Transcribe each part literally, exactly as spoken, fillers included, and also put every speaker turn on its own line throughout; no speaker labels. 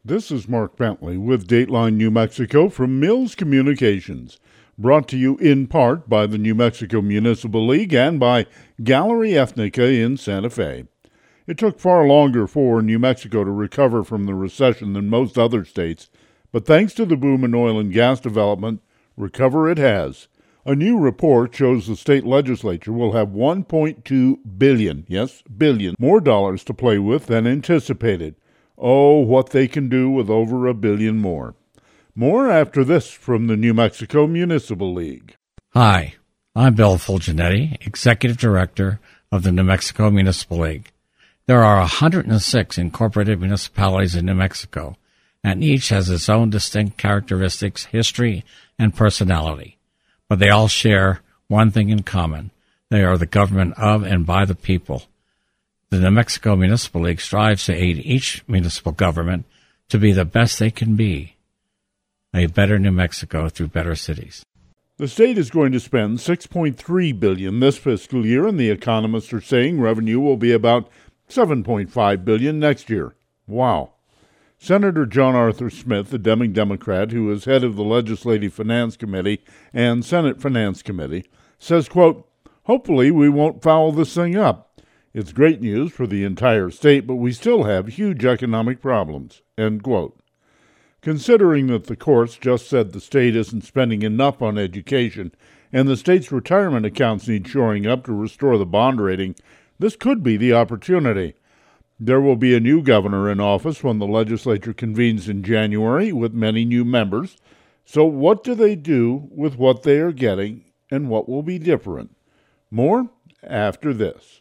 This is Mark Bentley with Dateline New Mexico from Mills Communications, brought to you in part by the New Mexico Municipal League and by Gallery Ethnica in Santa Fe. It took far longer for New Mexico to recover from the recession than most other states, but thanks to the boom in oil and gas development, recover it has. A new report shows the state legislature will have one point two billion, yes, billion, more dollars to play with than anticipated. Oh, what they can do with over a billion more. More after this from the New Mexico Municipal League.
Hi, I'm Bill Fulgenetti, Executive Director of the New Mexico Municipal League. There are one hundred six incorporated municipalities in New Mexico, and each has its own distinct characteristics, history, and personality. But they all share one thing in common. They are the government of and by the people. The New Mexico Municipal League strives to aid each municipal government to be the best they can be. A better New Mexico through better cities.
The state is going to spend six point three billion dollars this fiscal year, and the economists are saying revenue will be about seven point five billion dollars next year. Wow. Senator John Arthur Smith, the Deming Democrat who is head of the Legislative Finance Committee and Senate Finance Committee, says, quote, "Hopefully we won't foul this thing up. It's great news for the entire state, but we still have huge economic problems," end quote. Considering that the courts just said the state isn't spending enough on education and the state's retirement accounts need shoring up to restore the bond rating, this could be the opportunity. There will be a new governor in office when the legislature convenes in January with many new members. So what do they do with what they are getting and what will be different? More after this.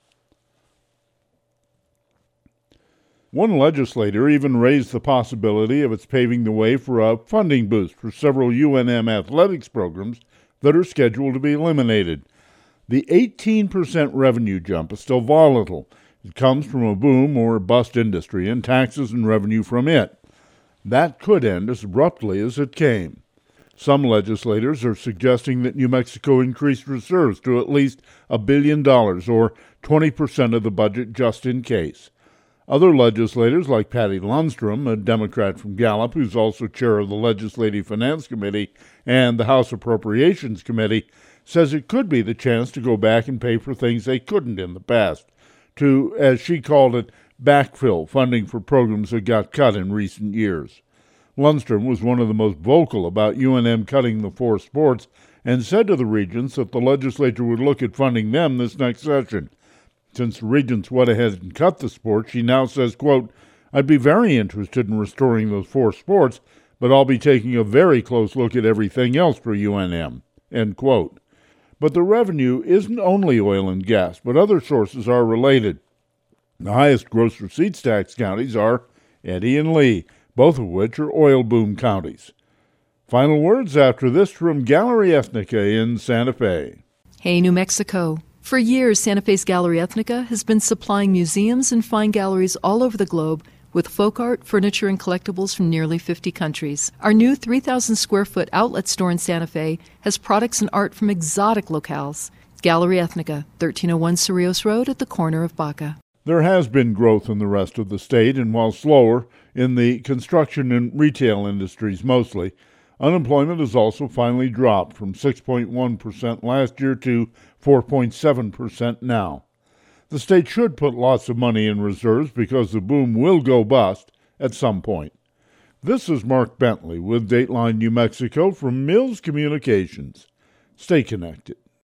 One legislator even raised the possibility of its paving the way for a funding boost for several U N M athletics programs that are scheduled to be eliminated. The eighteen percent revenue jump is still volatile. It comes from a boom or bust industry and taxes and revenue from it. That could end as abruptly as it came. Some legislators are suggesting that New Mexico increase reserves to at least a billion dollars or twenty percent of the budget just in case. Other legislators like Patty Lundstrom, a Democrat from Gallup who's also chair of the Legislative Finance Committee and the House Appropriations Committee, says it could be the chance to go back and pay for things they couldn't in the past, to, as she called it, backfill funding for programs that got cut in recent years. Lundstrom was one of the most vocal about U N M cutting the four sports and said to the regents that the legislature would look at funding them this next session. Since the regents went ahead and cut the sports, she now says, quote, "I'd be very interested in restoring those four sports, but I'll be taking a very close look at everything else for U N M," end quote. But the revenue isn't only oil and gas, but other sources are related. The highest gross receipts tax counties are Eddy and Lee, both of which are oil boom counties. Final words after this from Gallery Ethnica in Santa Fe.
Hey, New Mexico. For years, Santa Fe's Gallery Ethnica has been supplying museums and fine galleries all over the globe with folk art, furniture, and collectibles from nearly fifty countries. Our new three thousand square foot outlet store in Santa Fe has products and art from exotic locales. Gallery Ethnica, thirteen oh one Cerrillos Road at the corner of Baca.
There has been growth in the rest of the state, and while slower in the construction and retail industries mostly, unemployment has also finally dropped from six point one percent last year to four point seven percent now. The state should put lots of money in reserves because the boom will go bust at some point. This is Mark Bentley with Dateline New Mexico from Mills Communications. Stay connected.